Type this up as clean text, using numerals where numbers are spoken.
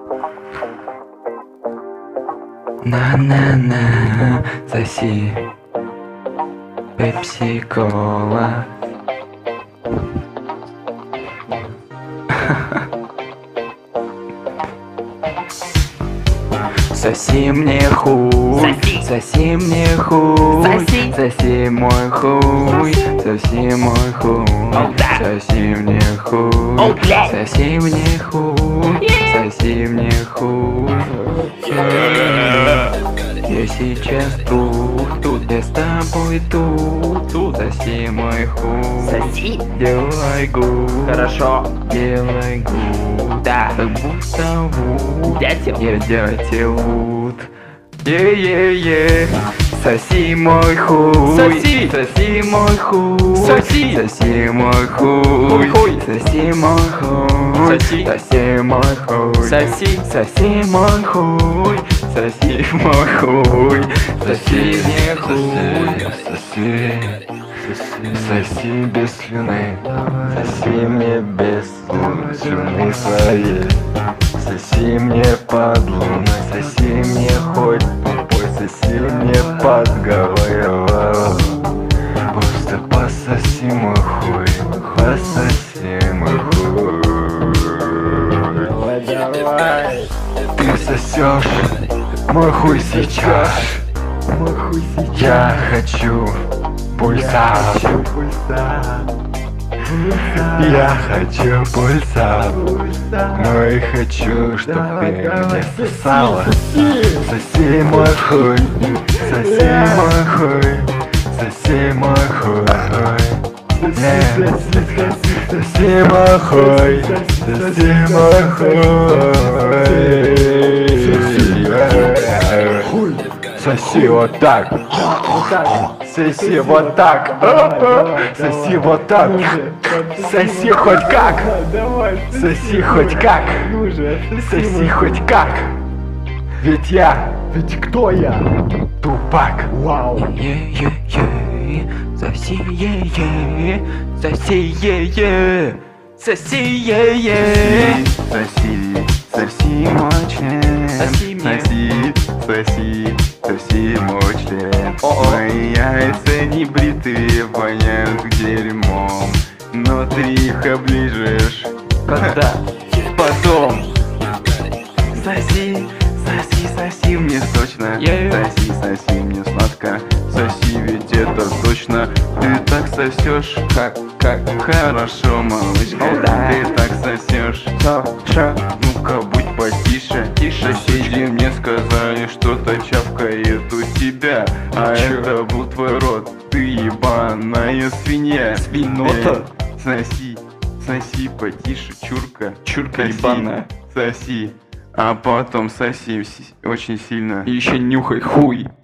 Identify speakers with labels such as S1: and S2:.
S1: На-на-на, соси пепси-кола. Соси мне хуй, соси мне хуй, соси мой хуй, соси мой хуй, соси мне хуй, соси мне хуй, соси мне хуй. Я сейчас тут, я с тобой тут, соси мой хуй,
S2: Соси.
S1: делай гуд,
S2: Хорошо.
S1: делай гуд,
S2: Да.
S1: как будто вуд,
S2: Дятел.
S1: я дятел вуд. Е-е-е, соси мой хуй,
S2: Соси.
S1: соси мой хуй,
S2: Соси.
S1: соси мой хуй,
S2: Хуй.
S1: соси мой хуй,
S2: Соси.
S1: соси мой хуй,
S2: Соси.
S1: соси мой хуй, соси мой хуй, соси мне хуй, соси без слюны, соси мне без слюны своей, соси мне под луной, соси мне хоть тупой, соси мне под головой. Просто пососи мой хуй, пососи мой хуй.
S2: Давай.
S1: Ты сосешь мой хуй сейчас. Я хочу пульсар. Я хочу пульсар. Но и хочу, чтоб ты меня сосала. Соси мой хуй, соси мой хуй, соси мой хуй. Соси мой хуй, соси мой хуй. Соси вот так. Соси вот так. Соси вот так. Соси хоть как. Соси хоть как. Соси хоть как. Ведь я.
S3: Ведь кто я?
S1: Тупак.
S3: Вау.
S1: Е-е-е, соси е-е, соси е-е, соси е-е. Соси мой член.
S2: Соси мне.
S1: Соси мой член. Мои яйца не бритые, воняют дерьмом. Но ты их оближешь.
S2: Когда?
S1: Потом. Соси мне сочно. Соси мне сладко. Соси, ведь это точно. Ты так сосешь, как хорошо, малышка.
S2: О, да.
S1: Ты так сосешь. Ну-ка, будь потише. Соседи мне сказали, что-то чавкает у тебя. А это был твой рот. Ты ебаная свинья.
S2: Свинота.
S1: Соси потише, чурка.
S2: Чурка
S1: Соси,
S2: ебаная.
S1: Соси. А потом соси очень сильно.
S2: И еще нюхай хуй.